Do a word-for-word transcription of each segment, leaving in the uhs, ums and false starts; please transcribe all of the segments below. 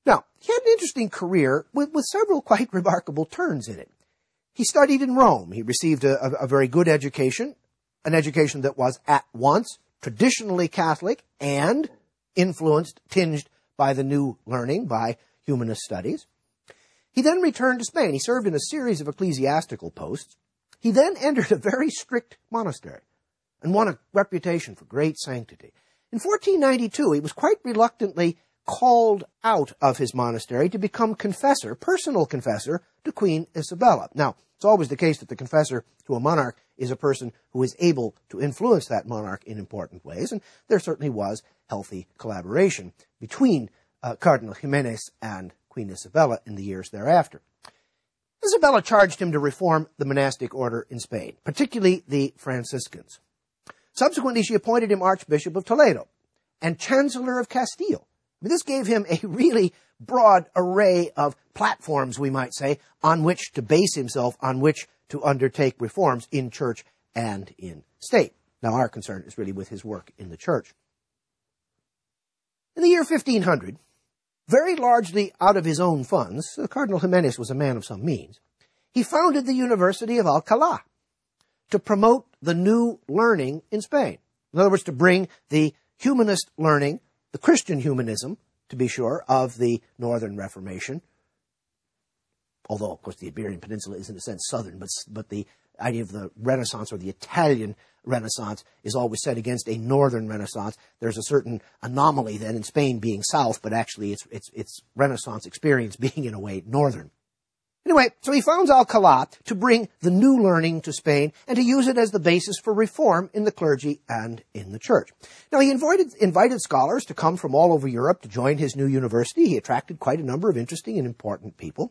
Now, he had an interesting career with, with several quite remarkable turns in it. He studied in Rome. He received a, a, a very good education, an education that was at once traditionally Catholic and influenced, tinged by the new learning, by humanist studies. He then returned to Spain. He served in a series of ecclesiastical posts. He then entered a very strict monastery and won a reputation for great sanctity. In fourteen ninety-two, he was quite reluctantly called out of his monastery to become confessor, personal confessor, to Queen Isabella. Now, it's always the case that the confessor to a monarch is a person who is able to influence that monarch in important ways, and there certainly was healthy collaboration between uh, Cardinal Jimenez and Queen Isabella in the years thereafter. Isabella charged him to reform the monastic order in Spain, particularly the Franciscans. Subsequently, she appointed him Archbishop of Toledo and Chancellor of Castile. I mean, this gave him a really broad array of platforms, we might say, on which to base himself, on which to undertake reforms in church and in state. Now, our concern is really with his work in the church. In the year fifteen hundred, very largely out of his own funds, Cardinal Jimenez was a man of some means, he founded the University of Alcalá to promote the new learning in Spain. In other words, to bring the humanist learning, the Christian humanism, to be sure, of the Northern Reformation, although, of course, the Iberian Peninsula is in a sense southern, but, but the idea of the Renaissance or the Italian Renaissance is always set against a Northern Renaissance. There's a certain anomaly then in Spain being south, but actually it's, it's, it's Renaissance experience being, in a way, northern. Anyway, so he founds Alcalá to bring the new learning to Spain and to use it as the basis for reform in the clergy and in the church. Now, he invited, invited scholars to come from all over Europe to join his new university. He attracted quite a number of interesting and important people.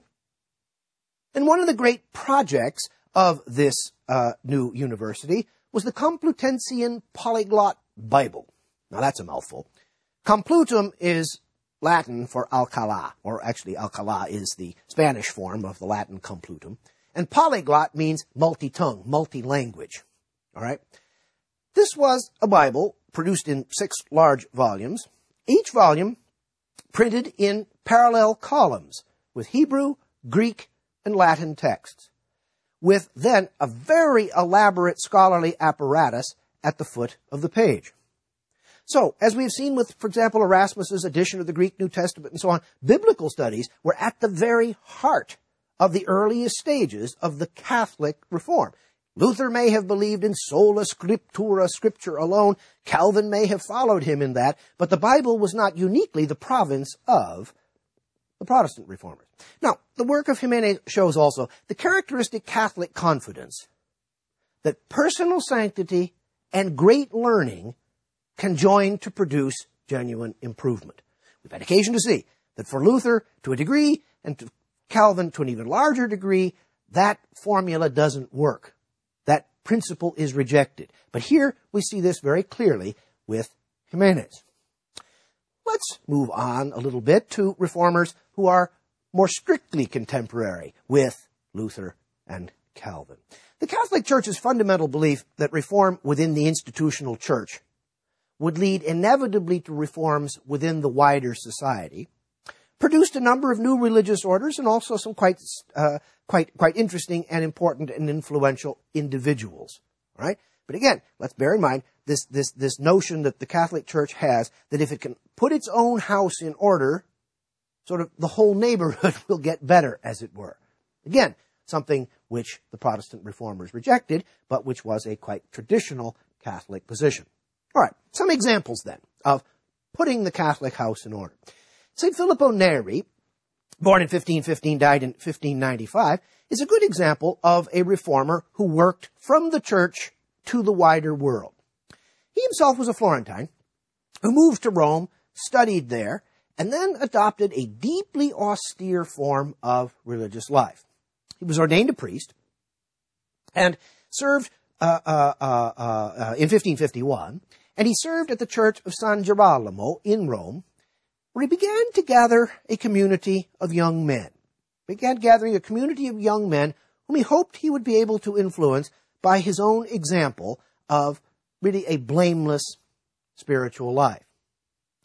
And one of the great projects of this uh, new university was the Complutensian Polyglot Bible. Now, that's a mouthful. Complutum is Latin for Alcalá, or actually Alcalá is the Spanish form of the Latin complutum. And polyglot means multi-tongue, multi-language. All right? This was a Bible produced in six large volumes, each volume printed in parallel columns with Hebrew, Greek, and Latin texts, with then a very elaborate scholarly apparatus at the foot of the page. So, as we've seen with, for example, Erasmus's edition of the Greek New Testament and so on, biblical studies were at the very heart of the earliest stages of the Catholic reform. Luther may have believed in sola scriptura, scripture alone. Calvin may have followed him in that, but the Bible was not uniquely the province of the Protestant reformers. Now, the work of Jimenez shows also the characteristic Catholic confidence that personal sanctity and great learning can join to produce genuine improvement. We've had occasion to see that for Luther, to a degree, and to Calvin, to an even larger degree, that formula doesn't work. That principle is rejected. But here we see this very clearly with Jimenez. Let's move on a little bit to reformers who are more strictly contemporary with Luther and Calvin. The Catholic Church's fundamental belief that reform within the institutional church would lead inevitably to reforms within the wider society, produced a number of new religious orders and also some quite, uh, quite, quite interesting and important and influential individuals. All right? But again, let's bear in mind this, this, this notion that the Catholic Church has that if it can put its own house in order, sort of the whole neighborhood will get better, as it were. Again, something which the Protestant reformers rejected, but which was a quite traditional Catholic position. All right, some examples then of putting the Catholic house in order. Saint Filippo Neri, born in fifteen fifteen, died in fifteen ninety-five, is a good example of a reformer who worked from the church to the wider world. He himself was a Florentine who moved to Rome, studied there, and then adopted a deeply austere form of religious life. He was ordained a priest and served uh, uh, uh, uh, in fifteen fifty-one, and he served at the church of San Girolamo in Rome, where he began to gather a community of young men. He began gathering a community of young men whom he hoped he would be able to influence by his own example of really a blameless spiritual life.